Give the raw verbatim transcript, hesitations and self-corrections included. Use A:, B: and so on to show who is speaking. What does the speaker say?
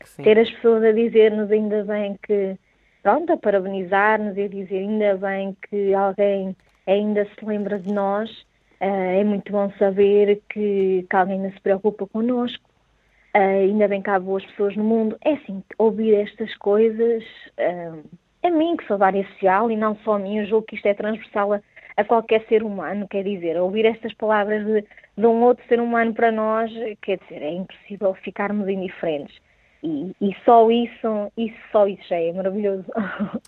A: sim.
B: ter as pessoas a dizer-nos ainda bem que, pronto, a parabenizar-nos e a dizer ainda bem que alguém ainda se lembra de nós. Eh, é muito bom saber que, que alguém ainda se preocupa connosco. Eh, ainda bem que há boas pessoas no mundo. É assim, ouvir estas coisas, eh, a mim que sou da área social e não só a mim, eu julgo que isto é transversal a, a qualquer ser humano, quer dizer, ouvir estas palavras de, de um outro ser humano para nós, quer dizer, é impossível ficarmos indiferentes. E, e só isso, isso, só isso já é maravilhoso.